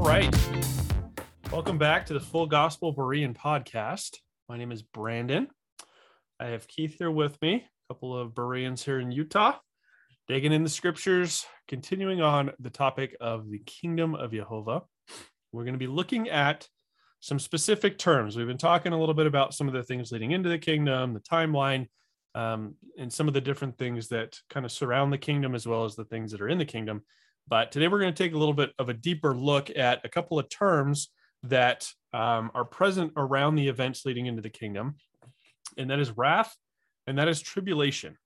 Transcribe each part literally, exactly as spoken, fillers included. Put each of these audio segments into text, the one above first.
right. Welcome back to the Full Gospel Berean podcast. My name is Brandon. I have Keith here with me, a couple of Bereans here in Utah, digging in the scriptures, continuing on the topic of the kingdom of Jehovah. We're going to be looking at some specific terms. We've been talking a little bit about some of the things leading into the kingdom, the timeline, um, and some of the different things that kind of surround the kingdom, as well as the things that are in the kingdom. But today we're going to take a little bit of a deeper look at a couple of terms that um, are present around the events leading into the kingdom, and that is wrath, and that is tribulation.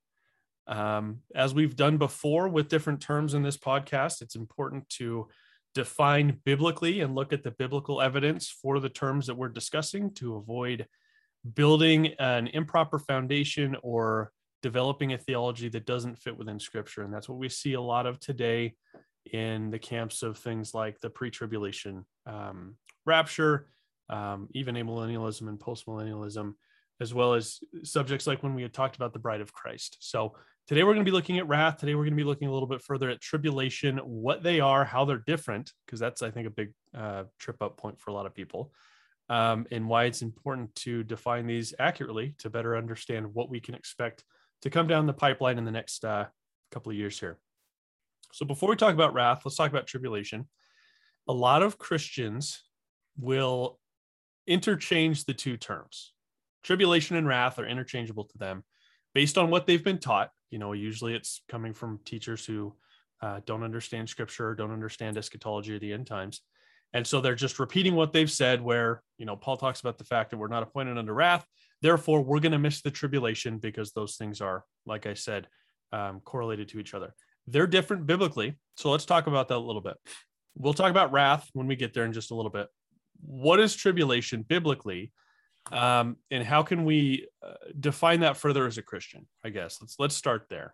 Um, as we've done before with different terms in this podcast, it's important to define biblically and look at the biblical evidence for the terms that we're discussing to avoid building an improper foundation or developing a theology that doesn't fit within Scripture. And that's what we see a lot of today in the camps of things like the pre-tribulation um, rapture, um, even amillennialism and postmillennialism, as well as subjects like when we had talked about the bride of Christ. So today we're going to be looking at wrath. Today we're going to be looking a little bit further at tribulation, what they are, how they're different, because that's, I think, a big uh, trip up point for a lot of people, um, and why it's important to define these accurately to better understand what we can expect to come down the pipeline in the next uh, couple of years here. So before we talk about wrath, let's talk about tribulation. A lot of Christians will interchange the two terms. Tribulation and wrath are interchangeable to them based on what they've been taught. You know, usually it's coming from teachers who uh, don't understand Scripture, don't understand eschatology or the end times. And so they're just repeating what they've said, where, you know, Paul talks about the fact that we're not appointed unto wrath. Therefore, we're going to miss the tribulation because those things are, like I said, um, correlated to each other. They're different biblically. So let's talk about that a little bit. We'll talk about wrath when we get there in just a little bit. What is tribulation biblically? Um, and how can we uh, define that further as a Christian? I guess let's let's start there.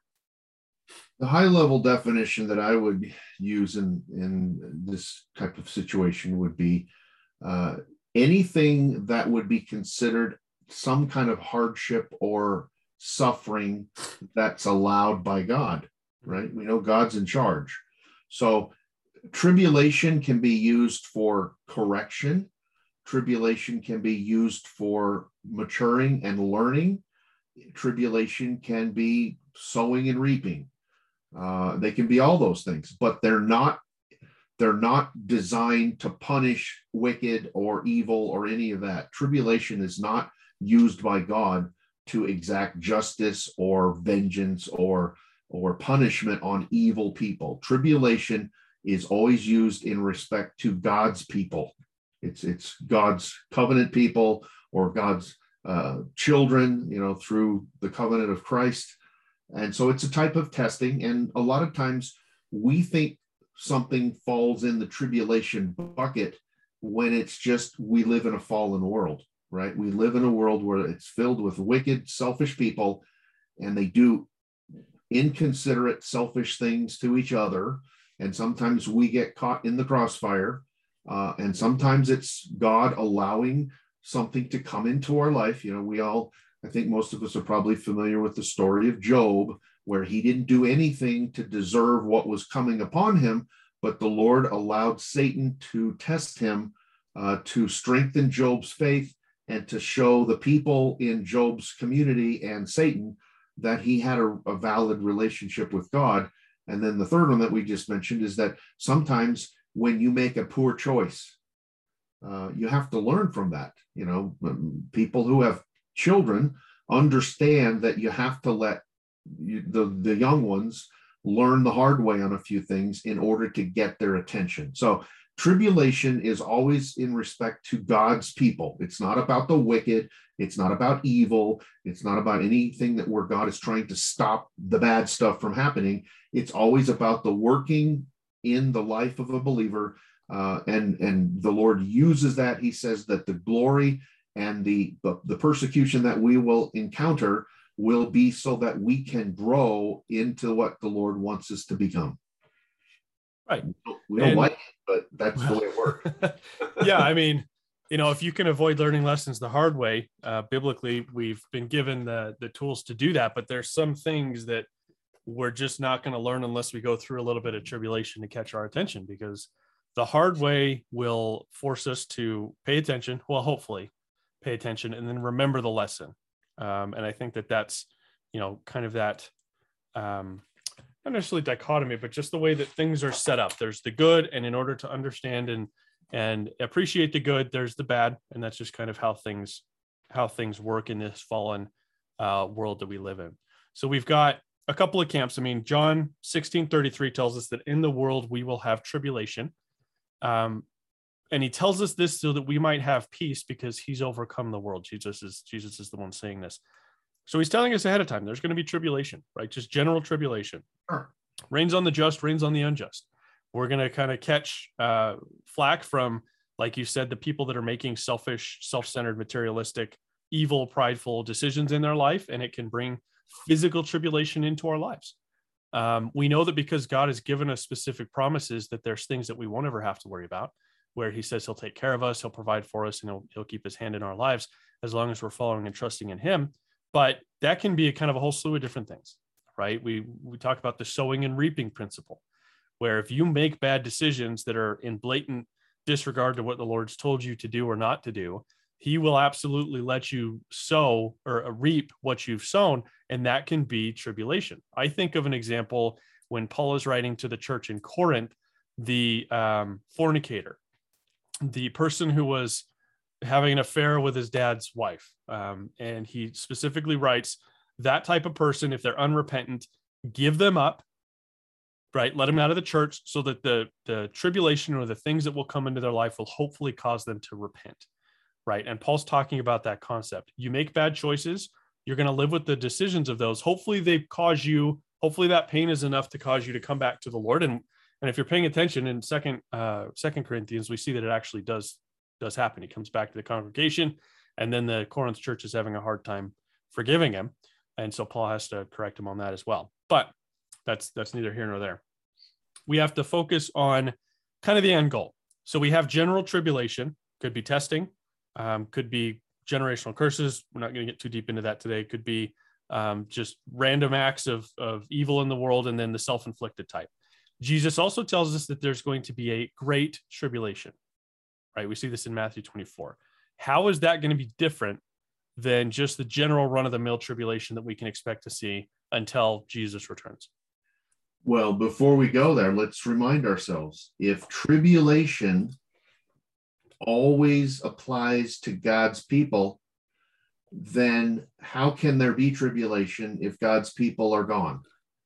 The high level definition that I would use in, in this type of situation would be uh, anything that would be considered some kind of hardship or suffering that's allowed by God, right? We know God's in charge. So tribulation can be used for correction. Tribulation can be used for maturing and learning. Tribulation can be sowing and reaping. Uh, they can be all those things, but they're not they're not designed to punish wicked or evil or any of that. Tribulation is not used by God to exact justice or vengeance or or punishment on evil people. Tribulation is always used in respect to God's people. It's it's God's covenant people or God's uh, children, you know, through the covenant of Christ. And so it's a type of testing. And a lot of times we think something falls in the tribulation bucket when it's just we live in a fallen world, right? We live in a world where it's filled with wicked, selfish people, and they do inconsiderate, selfish things to each other. And sometimes we get caught in the crossfire. Uh, and sometimes it's God allowing something to come into our life. You know, we all, I think most of us are probably familiar with the story of Job, where he didn't do anything to deserve what was coming upon him, but the Lord allowed Satan to test him, uh, to strengthen Job's faith and to show the people in Job's community and Satan that he had a, a valid relationship with God. And then the third one that we just mentioned is that sometimes when you make a poor choice, uh, you have to learn from that. You know, people who have children understand that you have to let you, the, the young ones learn the hard way on a few things in order to get their attention. So tribulation is always in respect to God's people. It's not about the wicked. It's not about evil. It's not about anything that where God is trying to stop the bad stuff from happening. It's always about the working in the life of a believer. Uh, and, and the Lord uses that. He says that the glory and the, the, the persecution that we will encounter will be so that we can grow into what the Lord wants us to become. Right. We don't and, like it, but that's well, the way it works. Yeah, I mean, you know, if you can avoid learning lessons the hard way, uh, biblically, we've been given the the tools to do that. But there's some things that we're just not going to learn unless we go through a little bit of tribulation to catch our attention, because The hard way will force us to pay attention. Well, hopefully pay attention and then remember the lesson. Um, and I think that that's, you know, kind of that, um, not necessarily dichotomy, but just the way that things are set up. There's the good, and in order to understand and and appreciate the good, there's the bad, and that's just kind of how things how things work in this fallen uh, world that we live in. So we've got a couple of camps. I mean, John sixteen thirty-three tells us that in the world we will have tribulation, um, and he tells us this so that we might have peace because he's overcome the world. Jesus is Jesus is the one saying this. So he's telling us ahead of time, there's going to be tribulation, right? Just general tribulation. Sure. Rains on the just, rains on the unjust. We're going to kind of catch uh, flack from, like you said, the people that are making selfish, self-centered, materialistic, evil, prideful decisions in their life, and it can bring physical tribulation into our lives. Um, we know that because God has given us specific promises that there's things that we won't ever have to worry about, where he says he'll take care of us, he'll provide for us, and he'll, he'll keep his hand in our lives as long as we're following and trusting in him. But that can be a kind of a whole slew of different things, right? We we talk about the sowing and reaping principle, where if you make bad decisions that are in blatant disregard to what the Lord's told you to do or not to do, he will absolutely let you sow or reap what you've sown, and that can be tribulation. I think of an example when Paul is writing to the church in Corinth, the um, fornicator, the person who was having an affair with his dad's wife. Um, and he specifically writes that type of person, if they're unrepentant, give them up, right? Let them out of the church so that the, the tribulation or the things that will come into their life will hopefully cause them to repent, right? And Paul's talking about that concept. You make bad choices, you're going to live with the decisions of those. Hopefully they cause you, hopefully that pain is enough to cause you to come back to the Lord. And, and if you're paying attention in second, uh, second Corinthians, we see that it actually does does happen. He comes back to the congregation, and then the Corinth church is having a hard time forgiving him. And so Paul has to correct him on that as well. But that's, that's neither here nor there. We have to focus on kind of the end goal. So we have general tribulation, could be testing, um, could be generational curses. We're not going to get too deep into that today. It could be um, just random acts of, of evil in the world, and then the self-inflicted type. Jesus also tells us that there's going to be a great tribulation. Right? We see this in Matthew twenty-four. How is that going to be different than just the general run-of-the-mill tribulation that we can expect to see until Jesus returns? Well, before we go there, let's remind ourselves, if tribulation always applies to God's people, then how can there be tribulation if God's people are gone?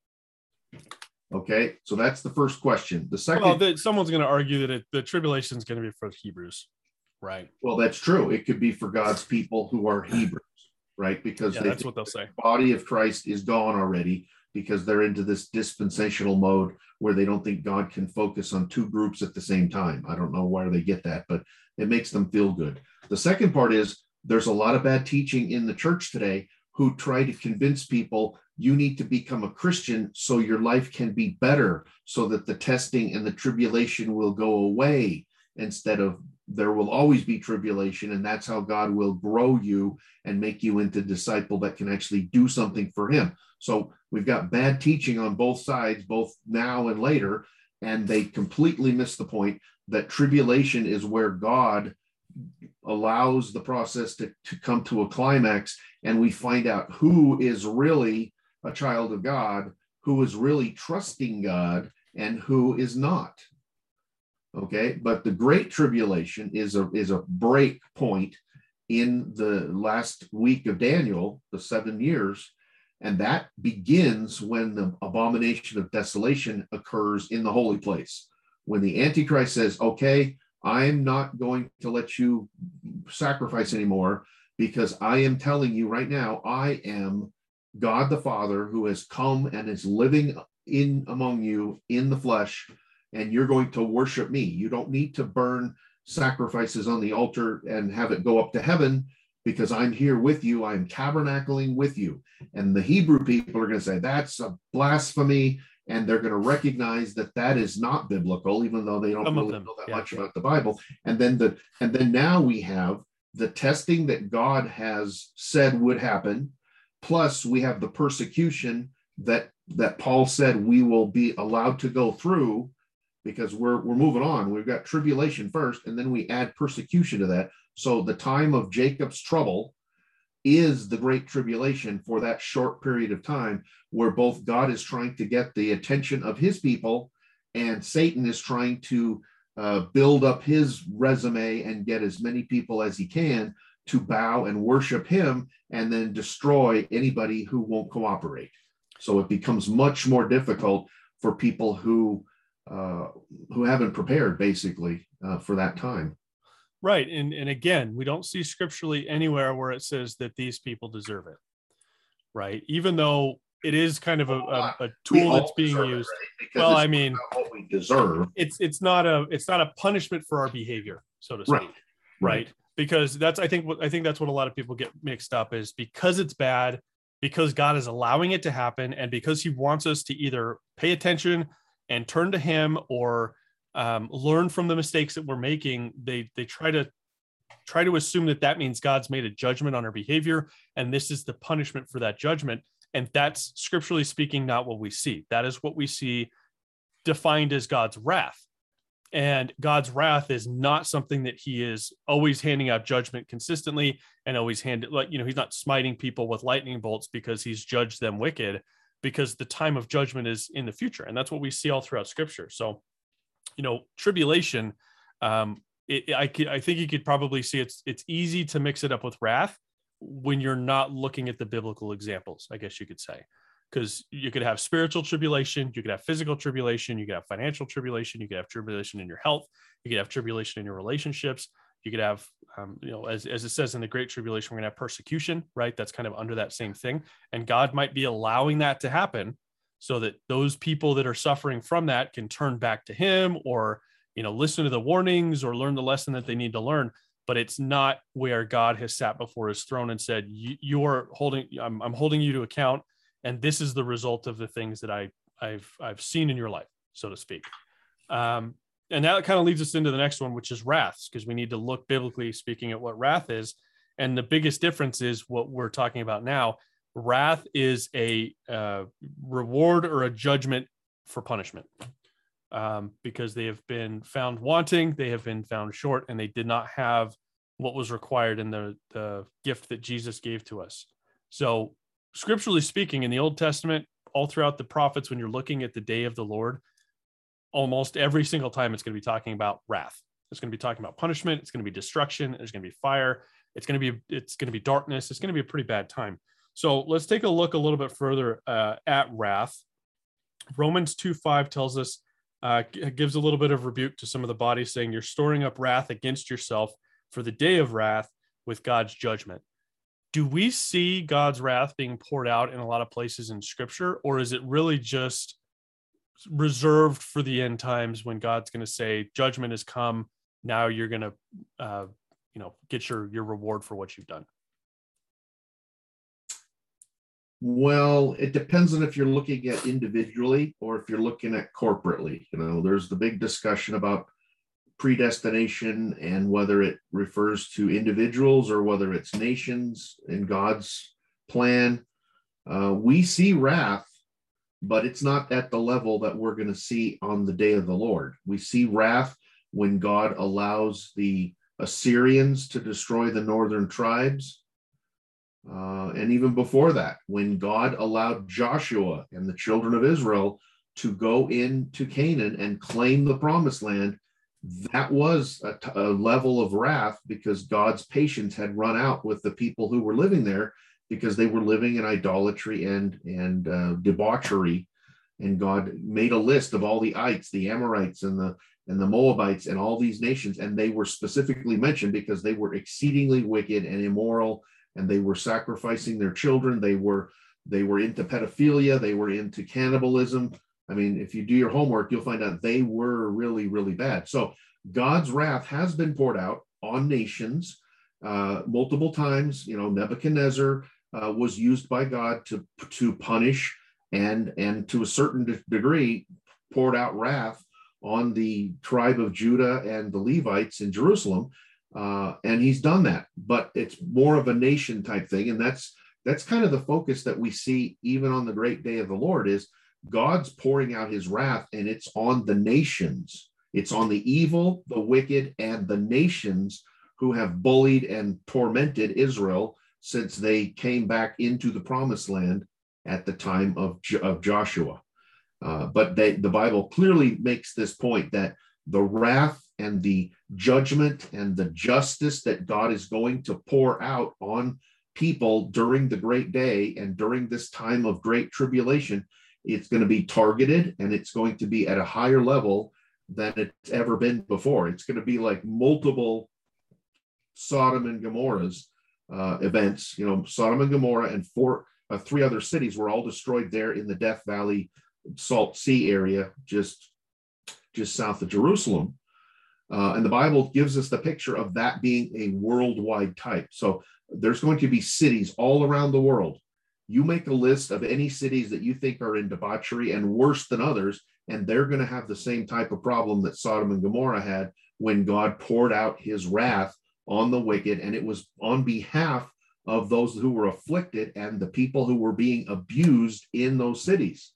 Okay, so that's the first question. The second, well, the, someone's going to argue that it, the tribulation is going to be for Hebrews, right? Well, that's true. It could be for God's people who are Hebrews, right? Because yeah, that's what they'll say. The body of Christ is gone already because they're into this dispensational mode where they don't think God can focus on two groups at the same time. I don't know where they get that, but it makes them feel good. The second part is there's a lot of bad teaching in the church today who try to convince people you need to become a Christian so your life can be better, so that the testing and the tribulation will go away, instead of there will always be tribulation, and that's how God will grow you and make you into a disciple that can actually do something for him. So we've got bad teaching on both sides, both now and later, and they completely miss the point that tribulation is where God allows the process to, to come to a climax, and we find out who is really a child of God, who is really trusting God, and who is not. Okay, but the Great Tribulation is a is a break point in the last week of Daniel, the seven years, and that begins when the abomination of desolation occurs in the holy place. When the Antichrist says, okay, I'm not going to let you sacrifice anymore because I am telling you right now, I am God the Father who has come and is living in among you in the flesh, and you're going to worship me. You don't need to burn sacrifices on the altar and have it go up to heaven because I'm here with you. I'm tabernacling with you. And the Hebrew people are going to say, that's a blasphemy. And they're going to recognize that that is not biblical, even though they don't Some really them, know that yeah, much yeah. about the Bible. And then the and then now we have the testing that God has said would happen. Plus, we have the persecution that that Paul said we will be allowed to go through, because we're we're moving on. We've got tribulation first, and then we add persecution to that. So the time of Jacob's trouble is the great tribulation for that short period of time, where both God is trying to get the attention of his people and Satan is trying to uh, build up his resume and get as many people as he can to bow and worship him, and then destroy anybody who won't cooperate. So it becomes much more difficult for people who uh, who haven't prepared, basically, uh, for that time. Right. And, and again, we don't see scripturally anywhere where it says that these people deserve it. Right. Even though it is kind of a, a, a tool that's being used. It, right? Well, I mean, what we deserve. It's it's not a it's not a punishment for our behavior, so to speak. Right. Right. right. Because that's I think what I think that's what a lot of people get mixed up is because it's bad, because God is allowing it to happen, and because he wants us to either pay attention and turn to him or um, learn from the mistakes that we're making. They they try to try to assume that that means God's made a judgment on our behavior, and this is the punishment for that judgment. And that's, scripturally speaking, not what we see. That is what we see defined as God's wrath. And God's wrath is not something that he is always handing out judgment consistently and always hand like, you know, he's not smiting people with lightning bolts because he's judged them wicked, because the time of judgment is in the future. And that's what we see all throughout scripture. So, you know, tribulation, um, it, I, I think you could probably see it's, it's easy to mix it up with wrath when you're not looking at the biblical examples, I guess you could say. Because you could have spiritual tribulation, you could have physical tribulation, you could have financial tribulation, you could have tribulation in your health, you could have tribulation in your relationships, you could have, um, you know, as, as it says in the Great Tribulation, we're going to have persecution, right? That's kind of under that same thing. And God might be allowing that to happen so that those people that are suffering from that can turn back to him, or, you know, listen to the warnings or learn the lesson that they need to learn. But it's not where God has sat before his throne and said, you are holding, I'm, I'm holding you to account. And this is the result of the things that I, I've I've seen in your life, so to speak. Um, and that kind of leads us into the next one, which is wrath, because we need to look biblically speaking at what wrath is. And the biggest difference is what we're talking about now. Wrath is a uh, reward or a judgment for punishment, um, because they have been found wanting, they have been found short, and they did not have what was required in the, the gift that Jesus gave to us. So scripturally speaking, in the Old Testament, all throughout the prophets, when you're looking at the day of the Lord, almost every single time it's going to be talking about wrath. It's going to be talking about punishment. It's going to be destruction. There's going to be fire. It's going to be, it's going to be darkness. It's going to be a pretty bad time. So let's take a look a little bit further uh, at wrath. Romans two five tells us, uh, gives a little bit of rebuke to some of the bodies, saying you're storing up wrath against yourself for the day of wrath with God's judgment. Do we see God's wrath being poured out in a lot of places in scripture, or is it really just reserved for the end times when God's going to say judgment has come? Now you're going to, uh, you know, get your, your reward for what you've done. Well, it depends on if you're looking at individually or if you're looking at corporately. You know, there's the big discussion about predestination and whether it refers to individuals or whether it's nations in God's plan. Uh, we see wrath, but it's not at the level that we're going to see on the day of the Lord. We see wrath when God allows the Assyrians to destroy the northern tribes. Uh, and even before that, when God allowed Joshua and the children of Israel to go into Canaan and claim the promised land, that was a, t- a level of wrath because God's patience had run out with the people who were living there because they were living in idolatry and, and uh, debauchery. And God made a list of all the ites, the Amorites and the, and the Moabites and all these nations. And they were specifically mentioned because they were exceedingly wicked and immoral, and they were sacrificing their children. They were, they were into pedophilia. They were into cannibalism. I mean, if you do your homework, you'll find out they were really, really bad. So God's wrath has been poured out on nations uh, multiple times. You know, Nebuchadnezzar uh, was used by God to, to punish and, and to a certain de- degree poured out wrath on the tribe of Judah and the Levites in Jerusalem. Uh, and he's done that, but it's more of a nation type thing. And that's, that's kind of the focus that we see even on the great day of the Lord is God's pouring out his wrath, and it's on the nations. It's on the evil, the wicked, and the nations who have bullied and tormented Israel since they came back into the promised land at the time of, of Joshua. Uh, but they, the Bible clearly makes this point that the wrath and the judgment and the justice that God is going to pour out on people during the great day and during this time of great tribulation, it's going to be targeted, and it's going to be at a higher level than it's ever been before. It's going to be like multiple Sodom and Gomorrah's uh, events. You know, Sodom and Gomorrah and four, uh, three other cities were all destroyed there in the Death Valley, Salt Sea area, just, just south of Jerusalem. Uh, and the Bible gives us the picture of that being a worldwide type. So there's going to be cities all around the world. You make a list of any cities that you think are in debauchery and worse than others, and they're going to have the same type of problem that Sodom and Gomorrah had when God poured out his wrath on the wicked. And it was on behalf of those who were afflicted and the people who were being abused in those cities.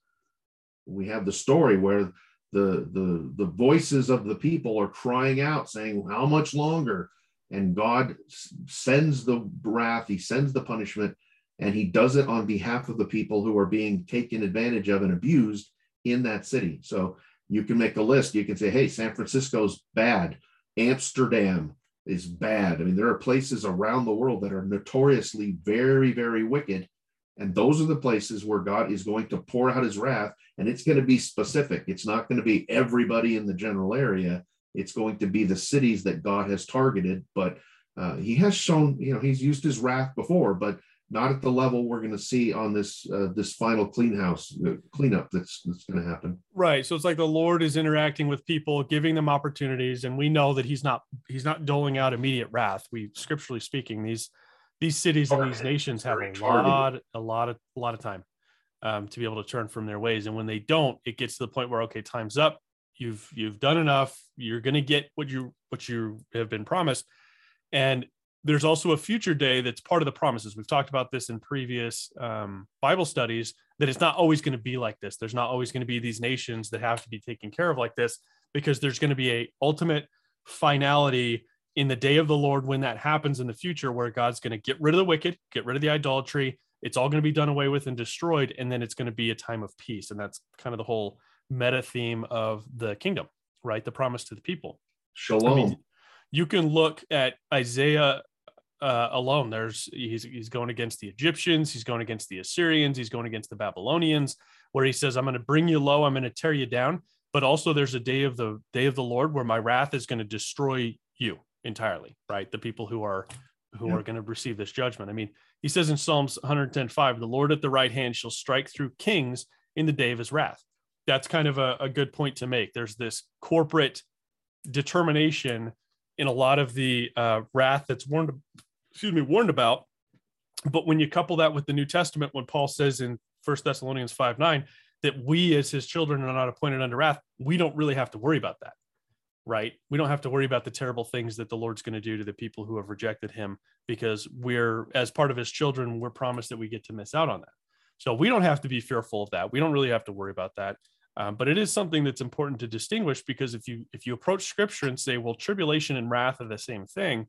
We have the story where the, the, the voices of the people are crying out saying, how much longer? And God sends the wrath, he sends the punishment, and he does it on behalf of the people who are being taken advantage of and abused in that city. So you can make a list. You can say, hey, San Francisco's bad. Amsterdam is bad. I mean, there are places around the world that are notoriously very, very wicked. And those are the places where God is going to pour out his wrath, and it's going to be specific. It's not going to be everybody in the general area. It's going to be the cities that God has targeted. But uh, he has shown, you know, he's used his wrath before, but not at the level we're going to see on this uh, this final clean house uh, cleanup that's that's going to happen. Right. So it's like the Lord is interacting with people, giving them opportunities, and we know that he's not he's not doling out immediate wrath. We, scripturally speaking, these these cities and these nations have a lot a lot of a lot of time um, to be able to turn from their ways, and when they don't, it gets to the point where, okay, time's up. You've you've done enough. You're going to get what you what you have been promised, and there's also a future day that's part of the promises. We've talked about this in previous um, Bible studies, that it's not always going to be like this. There's not always going to be these nations that have to be taken care of like this, because there's going to be a ultimate finality in the day of the Lord when that happens in the future, where God's going to get rid of the wicked, get rid of the idolatry. It's all going to be done away with and destroyed. And then it's going to be a time of peace. And that's kind of the whole meta theme of the kingdom, right? The promise to the people. Shalom. I mean, you can look at Isaiah Uh, alone. There's he's he's going against the Egyptians, he's going against the Assyrians, he's going against the Babylonians, where he says, I'm going to bring you low, I'm going to tear you down. But also there's a day of the day of the Lord where my wrath is going to destroy you entirely, right? The people who are who yeah. are going to receive this judgment. I mean, he says in Psalms one ten five, the Lord at the right hand shall strike through kings in the day of his wrath. That's kind of a, a good point to make. There's this corporate determination in a lot of the uh, wrath that's warned excuse me, warned about. But when you couple that with the New Testament, when Paul says in First Thessalonians five nine, that we as his children are not appointed unto wrath, we don't really have to worry about that, right? We don't have to worry about the terrible things that the Lord's going to do to the people who have rejected him, because we're, as part of his children, we're promised that we get to miss out on that. So we don't have to be fearful of that. We don't really have to worry about that. Um, but it is something that's important to distinguish, because if you, if you approach scripture and say, well, tribulation and wrath are the same thing,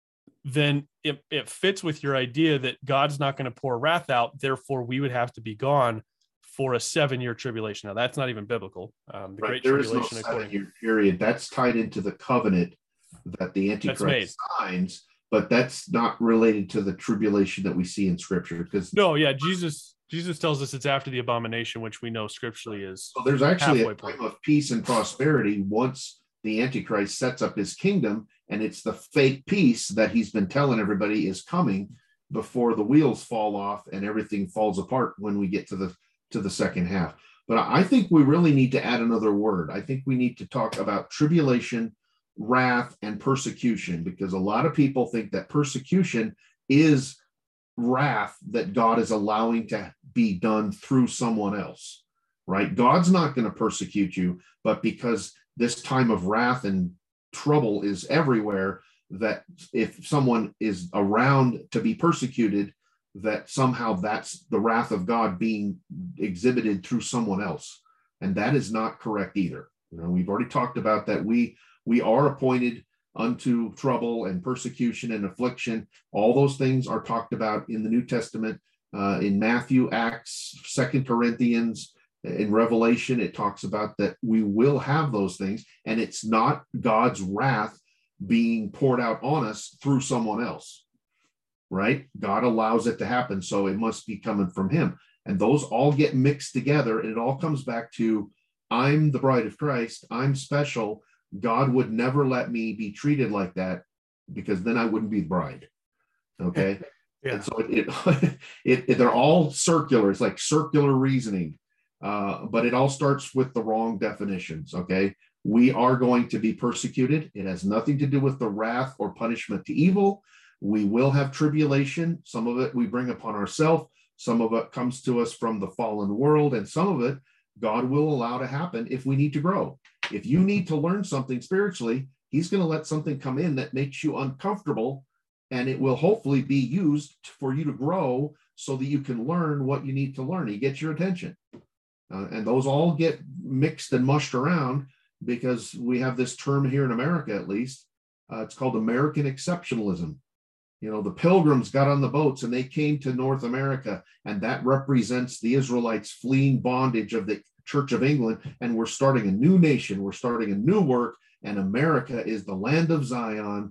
then it, it fits with your idea that God's not going to pour wrath out. Therefore, we would have to be gone for a seven-year tribulation. Now, that's not even biblical. Um, the right. Great there Tribulation, is no seven-year period. That's tied into the covenant that the Antichrist signs, but that's not related to the tribulation that we see in Scripture. Because no, yeah, Jesus Jesus tells us it's after the abomination, which we know scripturally is. So there's actually a point. time of peace and prosperity once the Antichrist sets up his kingdom. And it's the fake peace that he's been telling everybody is coming before the wheels fall off and everything falls apart when we get to the to the second half. But I think we really need to add another word. I think we need to talk about tribulation, wrath, and persecution, because a lot of people think that persecution is wrath that God is allowing to be done through someone else, right? God's not going to persecute you, but because this time of wrath and trouble is everywhere, that if someone is around to be persecuted, that somehow that's the wrath of God being exhibited through someone else. And that is not correct either. You know, we've already talked about that. We, we are appointed unto trouble and persecution and affliction. All those things are talked about in the New Testament, uh, in Matthew, Acts, Second Corinthians, in Revelation. It talks about that we will have those things, and it's not God's wrath being poured out on us through someone else, right? God allows it to happen, so it must be coming from him. And those all get mixed together, and it all comes back to, I'm the bride of Christ, I'm special. God would never let me be treated like that, because then I wouldn't be the bride. Okay. Yeah. And so it, it, it, it they're all circular. It's like circular reasoning, uh, but it all starts with the wrong definitions. Okay. We are going to be persecuted. It has nothing to do with the wrath or punishment to evil. We will have tribulation. Some of it we bring upon ourselves. Some of it comes to us from the fallen world, and some of it God will allow to happen if we need to grow. If you need to learn something spiritually, he's going to let something come in that makes you uncomfortable, and it will hopefully be used for you to grow so that you can learn what you need to learn. He gets your attention. Uh, and those all get mixed and mushed around because we have this term here in America, at least. Uh, it's called American exceptionalism. You know, the Pilgrims got on the boats and they came to North America, and that represents the Israelites fleeing bondage of the Church of England. And we're starting a new nation. We're starting a new work, and America is the land of Zion,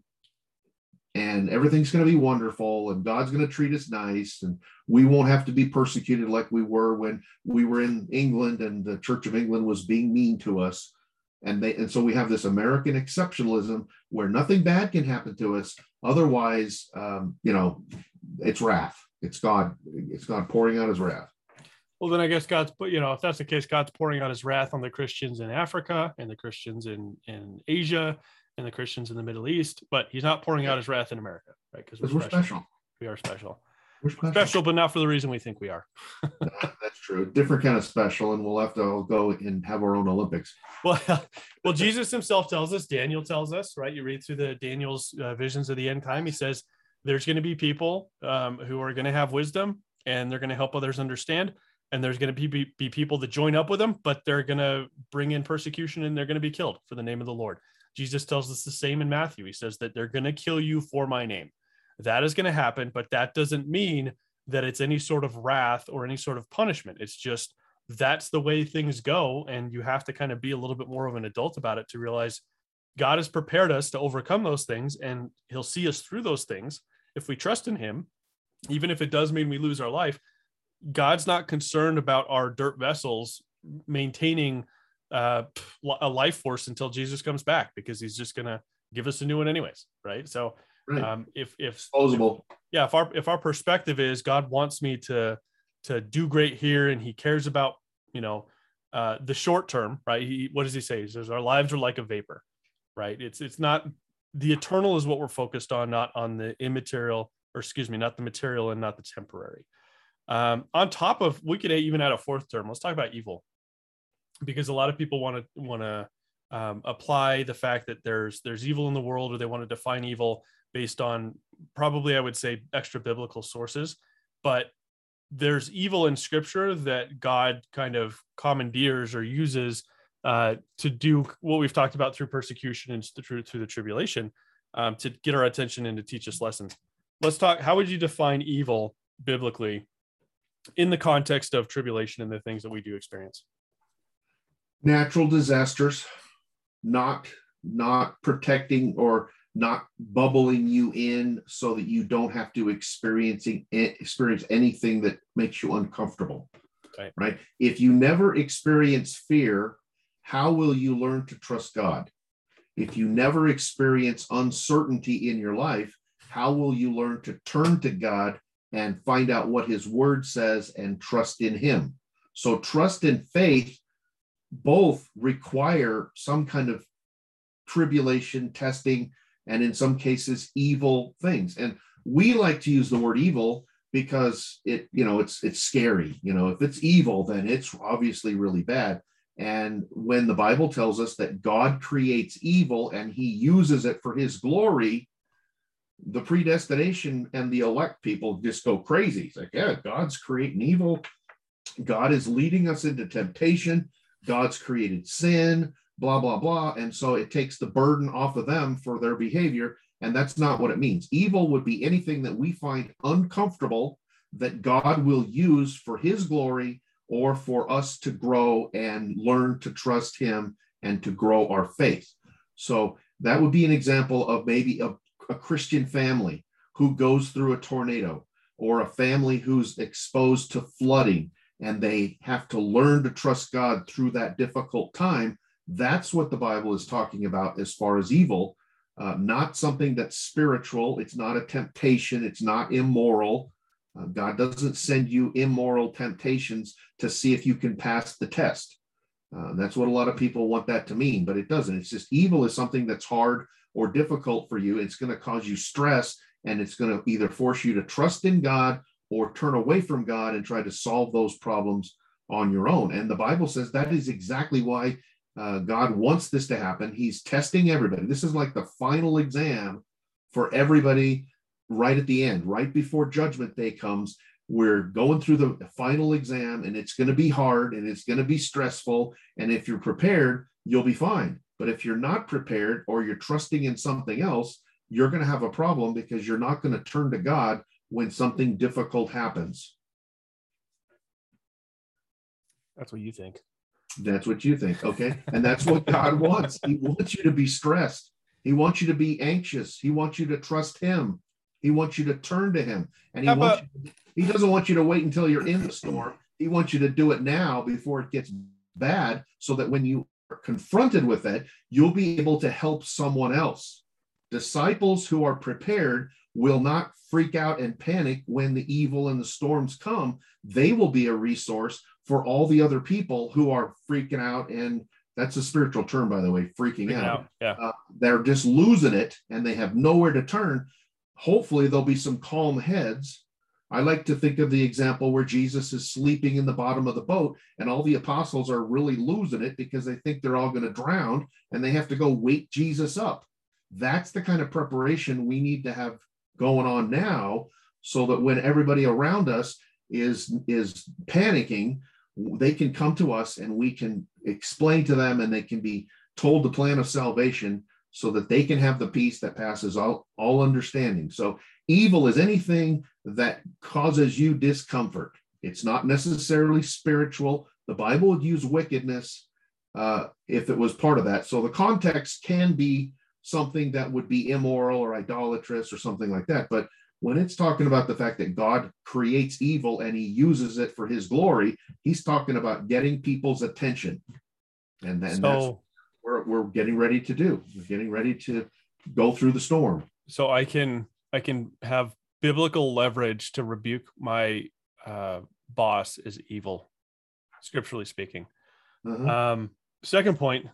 and everything's going to be wonderful, and God's going to treat us nice, and we won't have to be persecuted like we were when we were in England and the Church of England was being mean to us. And they, and so we have this American exceptionalism where nothing bad can happen to us. Otherwise, um, you know, it's wrath. It's God. It's God pouring out his wrath. Well, then I guess God's, you know, if that's the case, God's pouring out his wrath on the Christians in Africa and the Christians in, in Asia and the Christians in the Middle East, but he's not pouring out his wrath in America, right? Because we're, we're special. We are special. We're special. Special, but not for the reason we think we are. That's true. Different kind of special, and we'll have to go and have our own Olympics. Well, well, Jesus himself tells us, Daniel tells us, right? You read through the Daniel's uh, visions of the end time. He says there's going to be people um, who are going to have wisdom, and they're going to help others understand. And there's going to be, be, be people that join up with them, but they're going to bring in persecution, and they're going to be killed for the name of the Lord. Jesus tells us the same in Matthew. He says that they're going to kill you for my name. That is going to happen, but that doesn't mean that it's any sort of wrath or any sort of punishment. It's just, that's the way things go. And you have to kind of be a little bit more of an adult about it to realize God has prepared us to overcome those things, and he'll see us through those things. If we trust in him, even if it does mean we lose our life, God's not concerned about our dirt vessels maintaining uh, a life force until Jesus comes back, because he's just going to give us a new one anyways. Right. So right. Um, if, if, Disposable. if, yeah, if our, if our perspective is God wants me to, to do great here, and he cares about, you know, uh, the short term, right? He, what does he say? He says, our lives are like a vapor, right? It's, it's not, the eternal is what we're focused on, not on the immaterial, or excuse me, not the material and not the temporary. Um, on top of, we could even add a fourth term. Let's talk about evil, because a lot of people want to want to um, apply the fact that there's there's evil in the world, or they want to define evil based on probably, I would say, extra biblical sources. But there's evil in Scripture that God kind of commandeers or uses uh, to do what we've talked about through persecution and through, through the tribulation, um, to get our attention and to teach us lessons. Let's talk. How would you define evil biblically in the context of tribulation and the things that we do experience? Natural disasters, not not protecting or not bubbling you in so that you don't have to experiencing experience anything that makes you uncomfortable. Okay. Right? If you never experience fear, how will you learn to trust God? If you never experience uncertainty in your life, how will you learn to turn to God and find out what his word says and trust in him? So trust and faith both require some kind of tribulation, testing, and in some cases, evil things. And we like to use the word evil because it, you know, it's it's scary. You know, if it's evil, then it's obviously really bad. And when the Bible tells us that God creates evil and he uses it for his glory, the predestination and the elect people just go crazy. It's like, yeah, God's creating evil. God is leading us into temptation. God's created sin, blah, blah, blah. And so it takes the burden off of them for their behavior. And that's not what it means. Evil would be anything that we find uncomfortable that God will use for his glory or for us to grow and learn to trust him and to grow our faith. So that would be an example of maybe a, a Christian family who goes through a tornado, or a family who's exposed to flooding and they have to learn to trust God through that difficult time. That's what the Bible is talking about as far as evil, uh, not something that's spiritual. It's not a temptation. It's not immoral. Uh, God doesn't send you immoral temptations to see if you can pass the test. Uh, that's what a lot of people want that to mean, but it doesn't. It's just evil is something that's hard or difficult for you. It's going to cause you stress, and it's going to either force you to trust in God or turn away from God and try to solve those problems on your own. And the Bible says that is exactly why uh, God wants this to happen. He's testing everybody. This is like the final exam for everybody right at the end, right before Judgment Day comes. We're going through the final exam, and it's going to be hard and it's going to be stressful. And if you're prepared, you'll be fine. But if you're not prepared, or you're trusting in something else, you're going to have a problem, because you're not going to turn to God when something difficult happens. That's what you think. That's what you think. Okay. And that's what God wants. He wants you to be stressed. He wants you to be anxious. He wants you to trust him. He wants you to turn to him. And he How wants about- you, he doesn't want you to wait until you're in the storm. He wants you to do it now before it gets bad, so that when you are confronted with it, you'll be able to help someone else. Disciples who are prepared will not freak out and panic when the evil and the storms come. They will be a resource for all the other people who are freaking out. And that's a spiritual term, by the way, freaking, freaking out. out. Yeah. Uh, they're just losing it and they have nowhere to turn. Hopefully there'll be some calm heads. I like to think of the example where Jesus is sleeping in the bottom of the boat, and all the apostles are really losing it because they think they're all going to drown, and they have to go wake Jesus up. That's the kind of preparation we need to have going on now, so that when everybody around us is is panicking, they can come to us and we can explain to them, and they can be told the plan of salvation, so that they can have the peace that passes all, all understanding. So evil is anything that causes you discomfort. It's not necessarily spiritual. The Bible would use wickedness uh, if it was part of that. So the context can be something that would be immoral or idolatrous or something like that. But when it's talking about the fact that God creates evil and he uses it for his glory, he's talking about getting people's attention. And then so, that's what we're, we're getting ready to do. We're getting ready to go through the storm. So I can, I can have biblical leverage to rebuke my uh, boss as evil, scripturally speaking. Uh-huh. Um, second point,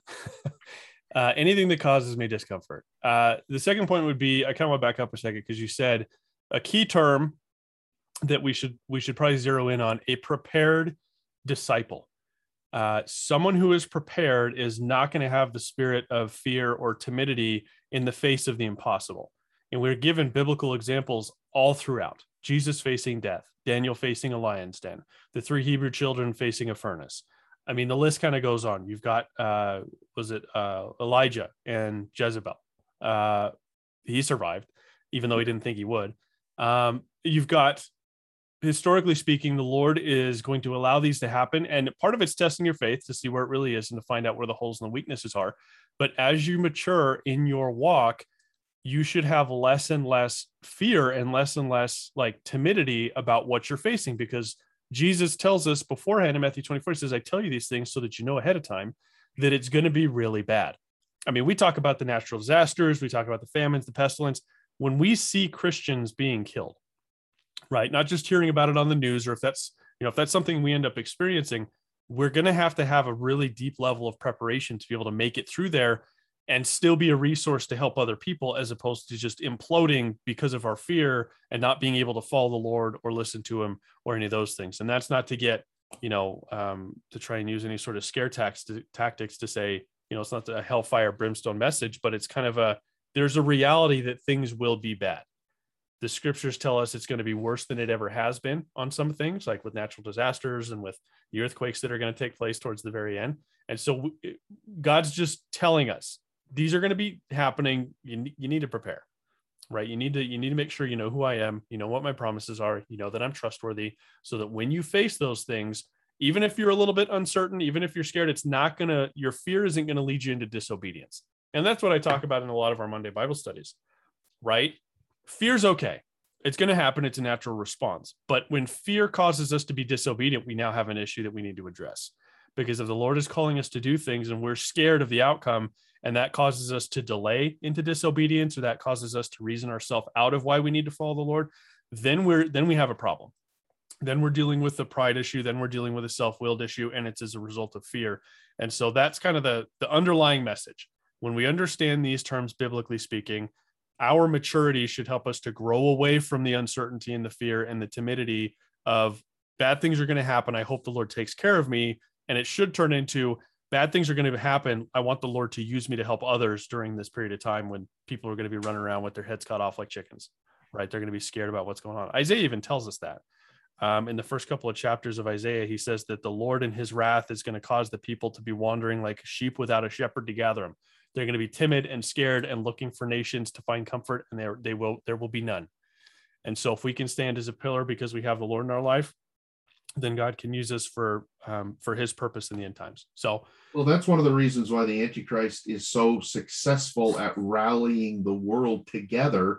Uh, anything that causes me discomfort. Uh, the second point would be, I kind of want to back up a second, because you said a key term that we should we should probably zero in on: a prepared disciple. Uh, someone who is prepared is not going to have the spirit of fear or timidity in the face of the impossible. And we're given biblical examples all throughout. Jesus facing death, Daniel facing a lion's den, the three Hebrew children facing a furnace. I mean, the list kind of goes on. You've got, uh, was it uh, Elijah and Jezebel? Uh, he survived, even though he didn't think he would. Um, you've got, historically speaking, the Lord is going to allow these to happen. And part of it's testing your faith to see where it really is and to find out where the holes and the weaknesses are. But as you mature in your walk, you should have less and less fear and less and less like timidity about what you're facing, because Jesus tells us beforehand in Matthew twenty-four, he says, I tell you these things so that you know ahead of time that it's going to be really bad. I mean, we talk about the natural disasters, we talk about the famines, the pestilence. When we see Christians being killed, right, not just hearing about it on the news, or if that's, you know, if that's something we end up experiencing, we're going to have to have a really deep level of preparation to be able to make it through there and still be a resource to help other people, as opposed to just imploding because of our fear and not being able to follow the Lord or listen to him or any of those things. And that's not to get, you know, um, to try and use any sort of scare tax to, tactics to say, you know, it's not a hellfire brimstone message, but it's kind of a, there's a reality that things will be bad. the scriptures tell us it's going to be worse than it ever has been on some things, like with natural disasters and with the earthquakes that are going to take place towards the very end. And so God's just telling us these are going to be happening. You, you need to prepare, right? You need to, you need to make sure you know who I am, you know what my promises are, you know that I'm trustworthy, so that when you face those things, even if you're a little bit uncertain, even if you're scared, it's not going to, your fear isn't going to lead you into disobedience. And that's what I talk about in a lot of our Monday Bible studies, right? Fear's okay. It's going to happen. It's a natural response. But when fear causes us to be disobedient, we now have an issue that we need to address. Because if the Lord is calling us to do things and we're scared of the outcome, and that causes us to delay into disobedience, or that causes us to reason ourselves out of why we need to follow the Lord, then we're then we have a problem. Then we're dealing with the pride issue. Then we're dealing with a self-willed issue, and it's as a result of fear. And so that's kind of the, the underlying message. When we understand these terms, biblically speaking, our maturity should help us to grow away from the uncertainty and the fear and the timidity of bad things are going to happen. I hope the Lord takes care of me. And it should turn into bad things are going to happen. I want the Lord to use me to help others during this period of time when people are going to be running around with their heads cut off like chickens, right? They're going to be scared about what's going on. Isaiah even tells us that. Um, in the first couple of chapters of Isaiah, he says that the Lord in his wrath is going to cause the people to be wandering like sheep without a shepherd to gather them. They're going to be timid and scared and looking for nations to find comfort, and there they will there will be none. And so if we can stand as a pillar because we have the Lord in our life, then God can use us for um, for his purpose in the end times. So, well, that's one of the reasons why the Antichrist is so successful at rallying the world together,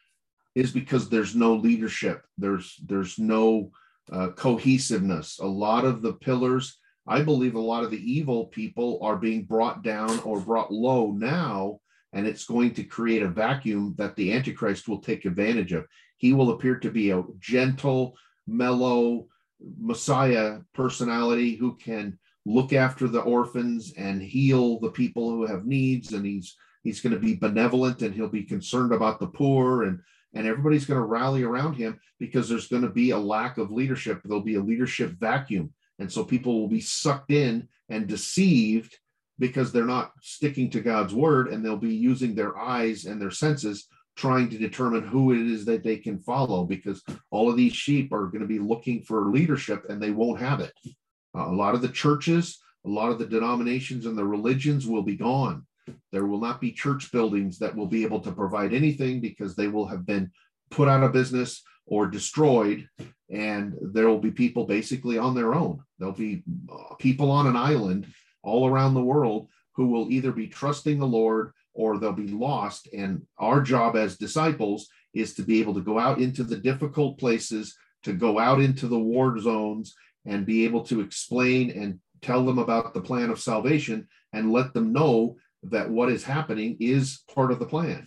is because there's no leadership. There's there's no uh, cohesiveness. A lot of the pillars, I believe a lot of the evil people are being brought down or brought low now, and it's going to create a vacuum that the Antichrist will take advantage of. He will appear to be a gentle, mellow Messiah personality who can look after the orphans and heal the people who have needs, and he's he's going to be benevolent, and he'll be concerned about the poor, and and everybody's going to rally around him because there's going to be a lack of leadership. There'll be a leadership vacuum. And so people will be sucked in and deceived because they're not sticking to God's word, and they'll be using their eyes and their senses trying to determine who it is that they can follow, because all of these sheep are going to be looking for leadership and they won't have it. Uh, a lot of the churches, a lot of the denominations and the religions will be gone. There will not be church buildings that will be able to provide anything because they will have been put out of business or destroyed, and there will be people basically on their own. There'll be people on an island all around the world who will either be trusting the Lord or they'll be lost. And our job as disciples is to be able to go out into the difficult places, to go out into the war zones and be able to explain and tell them about the plan of salvation and let them know that what is happening is part of the plan.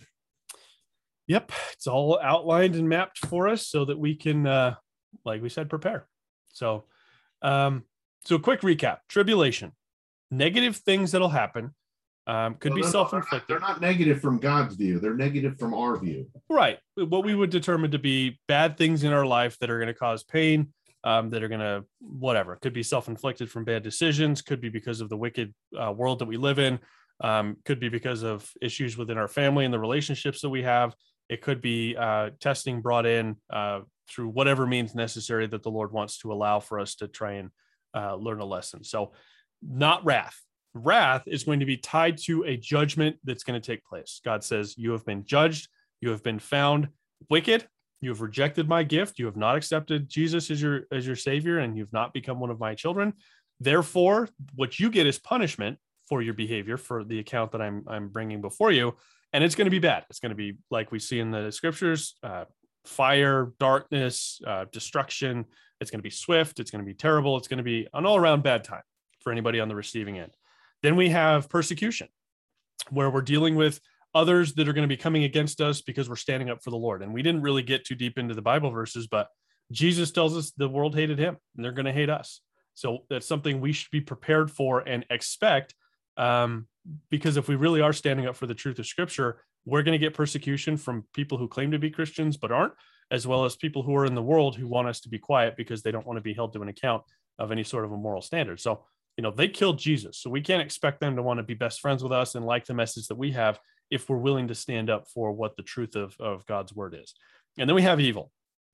Yep. It's all outlined and mapped for us so that we can, uh, like we said, prepare. So, um, so a quick recap: tribulation, negative things that'll happen, um, could well, be no, self-inflicted. They're not, they're not negative from God's view. They're negative from our view. Right. What we would determine to be bad things in our life that are going to cause pain, um, that are going to, whatever, could be self-inflicted from bad decisions, could be because of the wicked uh, world that we live in, um, could be because of issues within our family and the relationships that we have. It could be uh, testing brought in uh, through whatever means necessary that the Lord wants to allow for us to try and uh, learn a lesson. So not wrath. Wrath is going to be tied to a judgment that's going to take place. God says, you have been judged. You have been found wicked. You have rejected my gift. You have not accepted Jesus as your, as your savior, and you've not become one of my children. Therefore, what you get is punishment for your behavior, for the account that I'm, I'm bringing before you. And it's going to be bad. It's going to be like we see in the scriptures, uh, fire, darkness, uh, destruction. It's going to be swift. It's going to be terrible. It's going to be an all around bad time for anybody on the receiving end. Then we have persecution, where we're dealing with others that are going to be coming against us because we're standing up for the Lord. And we didn't really get too deep into the Bible verses, but Jesus tells us the world hated him and they're going to hate us. So that's something we should be prepared for and expect. Um, because if we really are standing up for the truth of Scripture, we're going to get persecution from people who claim to be Christians but aren't, as well as people who are in the world who want us to be quiet because they don't want to be held to an account of any sort of a moral standard. So, you know, they killed Jesus. So we can't expect them to want to be best friends with us and like the message that we have if we're willing to stand up for what the truth of, of God's word is. And then we have evil.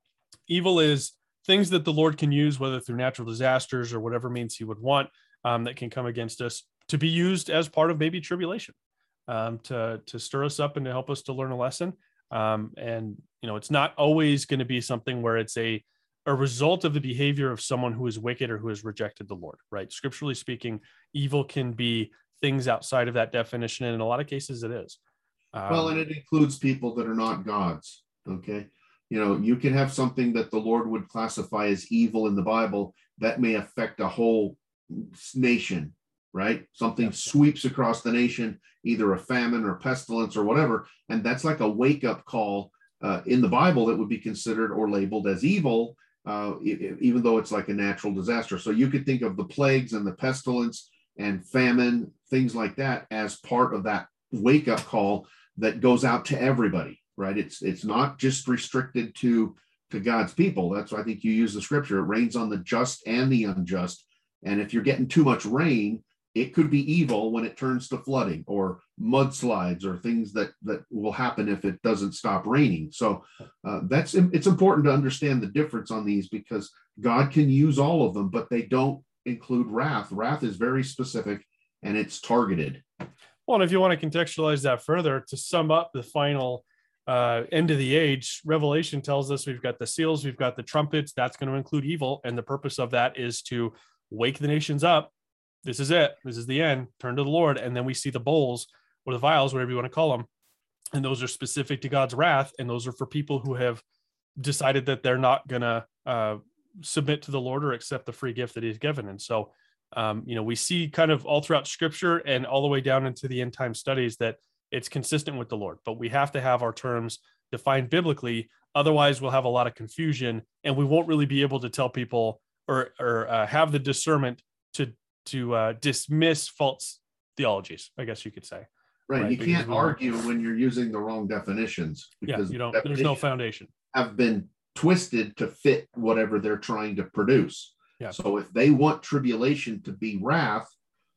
Evil is things that the Lord can use, whether through natural disasters or whatever means he would want, um, that can come against us, to be used as part of maybe tribulation, um, to, to stir us up and to help us to learn a lesson. Um, and, you know, it's not always going to be something where it's a, a result of the behavior of someone who is wicked or who has rejected the Lord, right? Scripturally speaking, evil can be things outside of that definition. And in a lot of cases it is. Um, well, and it includes people that are not gods. Okay. You know, you can have something that the Lord would classify as evil in the Bible that may affect a whole nation, right? Something yeah. sweeps across the nation, either a famine or pestilence or whatever. And that's like a wake-up call uh, in the Bible that would be considered or labeled as evil, uh, even though it's like a natural disaster. So you could think of the plagues and the pestilence and famine, things like that, as part of that wake-up call that goes out to everybody, right? It's it's not just restricted to, to God's people. That's why I think you use the scripture. It rains on the just and the unjust. And if you're getting too much rain, it could be evil when it turns to flooding or mudslides or things that, that will happen if it doesn't stop raining. So uh, that's it's important to understand the difference on these, because God can use all of them, but they don't include wrath. Wrath is very specific and it's targeted. Well, and if you want to contextualize that further, to sum up the final uh, end of the age, Revelation tells us we've got the seals, we've got the trumpets. That's going to include evil. And the purpose of that is to wake the nations up. This is it. This is the end. Turn to the Lord. And then we see the bowls or the vials, whatever you want to call them. And those are specific to God's wrath. And those are for people who have decided that they're not going to uh, submit to the Lord or accept the free gift that he's given. And so, um, you know, we see kind of all throughout scripture and all the way down into the end time studies that it's consistent with the Lord, but we have to have our terms defined biblically. Otherwise we'll have a lot of confusion and we won't really be able to tell people or, or uh, have the discernment to, to uh, dismiss false theologies, I guess you could say. Right. right? You Because can't we argue when you're using the wrong definitions, because yeah, you don't, there's no foundation. Have been twisted to fit whatever they're trying to produce. Yeah. So if they want tribulation to be wrath,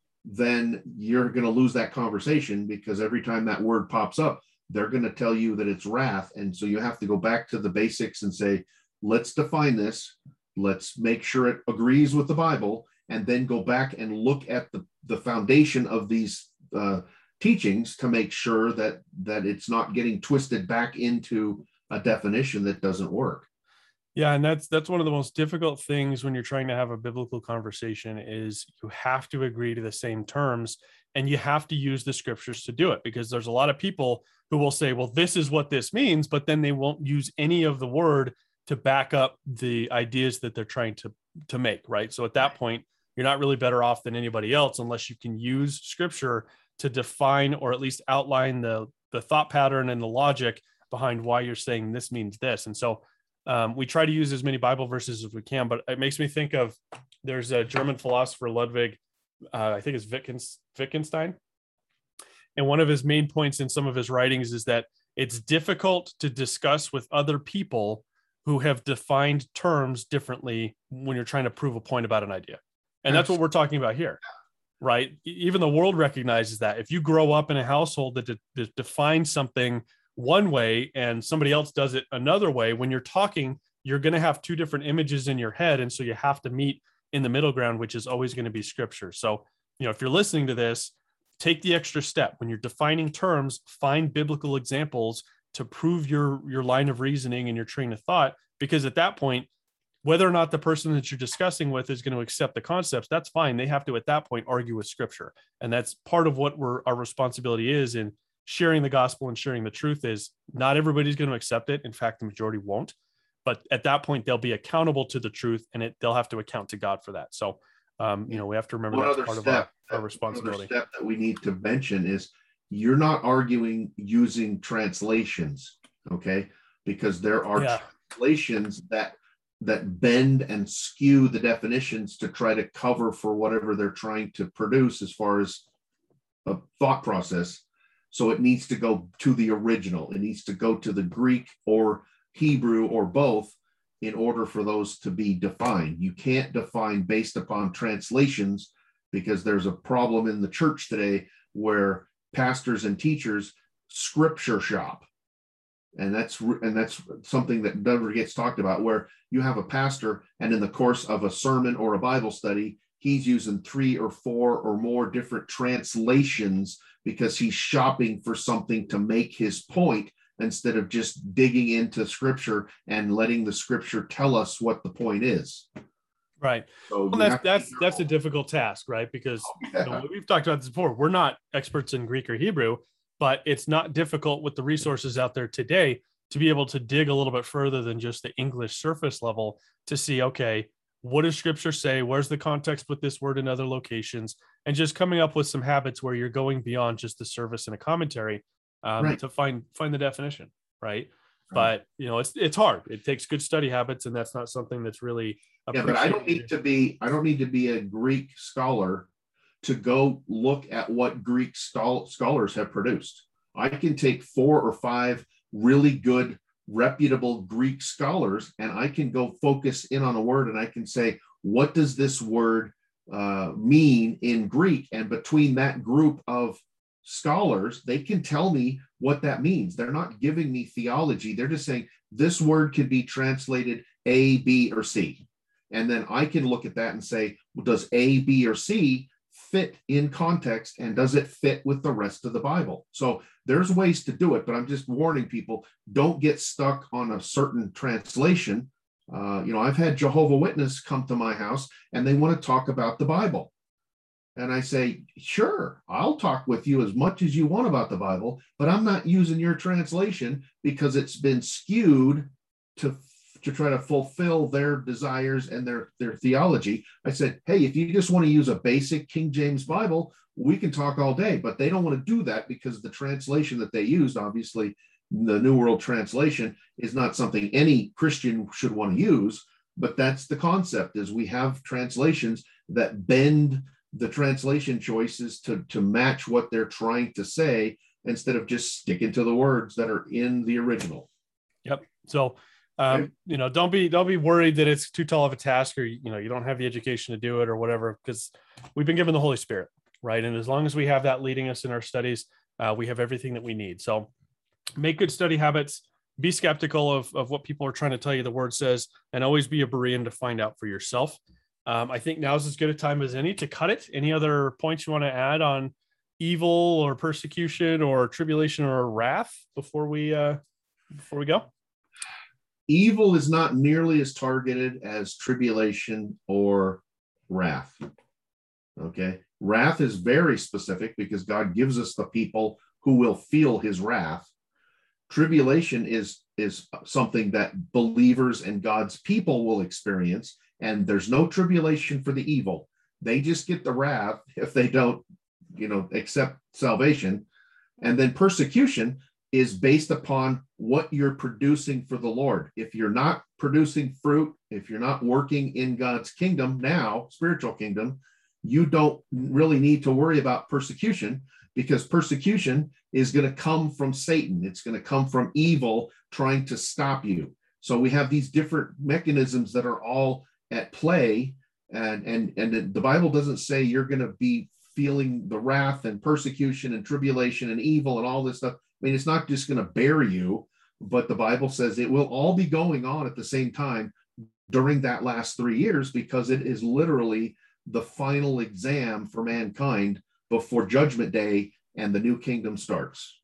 then you're going to lose that conversation, because every time that word pops up, they're going to tell you that it's wrath. And so you have to go back to the basics and say, let's define this. Let's make sure it agrees with the Bible, and then go back and look at the, the foundation of these uh, teachings to make sure that, that it's not getting twisted back into a definition that doesn't work. Yeah, and that's that's one of the most difficult things when you're trying to have a biblical conversation, is you have to agree to the same terms and you have to use the scriptures to do it, because there's a lot of people who will say, well, this is what this means, but then they won't use any of the word to back up the ideas that they're trying to, to make, right? So at that point, you're not really better off than anybody else unless you can use scripture to define or at least outline the, the thought pattern and the logic behind why you're saying this means this. And so Um, we try to use as many Bible verses as we can, but it makes me think of, there's a German philosopher, Ludwig, uh, I think it's Wittgens, Wittgenstein. And one of his main points in some of his writings is that it's difficult to discuss with other people who have defined terms differently when you're trying to prove a point about an idea. And that's what we're talking about here, right? Even the world recognizes that. If you grow up in a household that, de- that defines something one way and somebody else does it another way, when you're talking, you're going to have two different images in your head. And so you have to meet in the middle ground, which is always going to be scripture. So, you know, if you're listening to this, take the extra step. When you're defining terms, find biblical examples to prove your, your line of reasoning and your train of thought, because at that point, whether or not the person that you're discussing with is going to accept the concepts, that's fine. They have to, at that point, argue with scripture. And that's part of what we're, our responsibility is in sharing the gospel and sharing the truth. Is not everybody's going to accept it. In fact, the majority won't. But at that point, they'll be accountable to the truth, and it, they'll have to account to God for that. So, um, you know, we have to remember One that's other part step, of our, our responsibility. Another step that we need to mention is you're not arguing using translations, okay? Because there are Yeah. translations that that bend and skew the definitions to try to cover for whatever they're trying to produce as far as a thought process. So it needs to go to the original. It needs to go to the Greek or Hebrew or both in order for those to be defined. You can't define based upon translations, because there's a problem in the church today where pastors and teachers scripture shop. And that's and that's something that never gets talked about, where you have a pastor and in the course of a sermon or a Bible study, he's using three or four or more different translations because he's shopping for something to make his point instead of just digging into scripture and letting the scripture tell us what the point is. Right. So well, that's that's that's a difficult task, right? Because oh, yeah. you know, we've talked about this before. We're not experts in Greek or Hebrew, but it's not difficult with the resources out there today to be able to dig a little bit further than just the English surface level to see, okay, what does scripture say? Where's the context with this word in other locations? And just coming up with some habits where you're going beyond just the service and a commentary um, right. to find find the definition, right? But you know, it's it's hard. It takes good study habits, and that's not something that's really yeah. But I don't need to be I don't need to be a Greek scholar to go look at what Greek scholars have produced. I can take four or five really good, reputable Greek scholars, and I can go focus in on a word, and I can say, what does this word uh, mean in Greek? And between that group of scholars, they can tell me what that means. They're not giving me theology. They're just saying this word could be translated A, B, or C. And then I can look at that and say, well, does A, B, or C fit in context, and does it fit with the rest of the Bible? So there's ways to do it, but I'm just warning people, don't get stuck on a certain translation. Uh, you know, I've had Jehovah Witness come to my house and they want to talk about the Bible. And I say, sure, I'll talk with you as much as you want about the Bible, but I'm not using your translation because it's been skewed to, to try to fulfill their desires and their, their theology. I said, hey, if you just want to use a basic King James Bible, we can talk all day, but they don't want to do that because the translation that they used, obviously, the New World Translation, is not something any Christian should want to use. But that's the concept, is we have translations that bend the translation choices to, to match what they're trying to say instead of just sticking to the words that are in the original. Yep. So, um, right. you know, don't be, don't be worried that it's too tall of a task, or, you know, you don't have the education to do it or whatever, because we've been given the Holy Spirit, right? And as long as we have that leading us in our studies, uh, we have everything that we need. So make good study habits, be skeptical of, of what people are trying to tell you the word says, and always be a Berean to find out for yourself. Um, I think now's as good a time as any to cut it. Any other points you want to add on evil or persecution or tribulation or wrath before we uh, before we go? Evil is not nearly as targeted as tribulation or wrath. Okay, wrath is very specific because God gives us the people who will feel his wrath. Tribulation is is something that believers and God's people will experience. And there's no tribulation for the evil. They just get the wrath if they don't, you know, accept salvation. And then persecution is based upon what you're producing for the Lord. If you're not producing fruit, if you're not working in God's kingdom now, spiritual kingdom, you don't really need to worry about persecution, because persecution is going to come from Satan. It's going to come from evil trying to stop you. So we have these different mechanisms that are all at play, and and and the Bible doesn't say you're going to be feeling the wrath and persecution and tribulation and evil and all this stuff. I mean, it's not just going to bear you, but the Bible says it will all be going on at the same time during that last three years, because it is literally the final exam for mankind before Judgment Day and the new kingdom starts.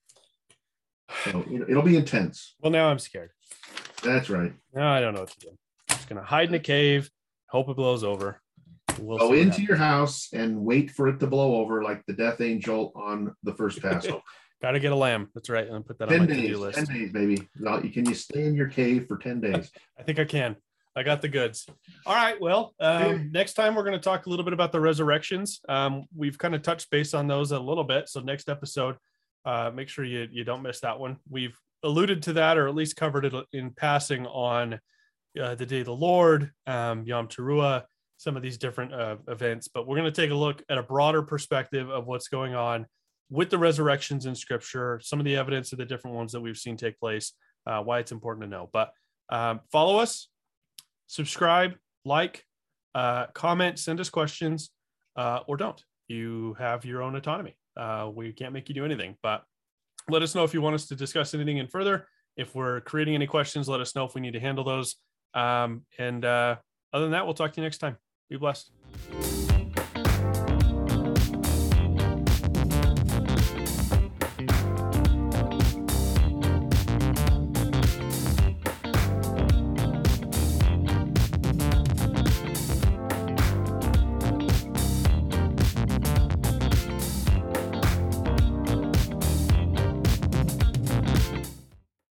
So it'll be intense. Well, now I'm scared. That's right. Now I don't know what to do. Going to hide in a cave, hope it blows over. We'll go into your house and wait for it to blow over, like the death angel on the first Passover. Got to get a lamb. That's right. And put that ten on my days, to-do list. ten days, baby. Can you stay in your cave for ten days? I think I can. I got the goods. All right. Well, um, next time we're going to talk a little bit about the resurrections. Um, we've kind of touched base on those a little bit. So next episode, uh, make sure you, you don't miss that one. We've alluded to that, or at least covered it in passing on Uh, the Day of the Lord, um, Yom Teruah, some of these different uh, events. But we're going to take a look at a broader perspective of what's going on with the resurrections in Scripture, some of the evidence of the different ones that we've seen take place, uh, why it's important to know. But um, follow us, subscribe, like, uh, comment, send us questions, uh, or don't. You have your own autonomy. Uh, we can't make you do anything, but let us know if you want us to discuss anything in further. If we're creating any questions, let us know if we need to handle those. Um, and uh, other than that, we'll talk to you next time. Be blessed.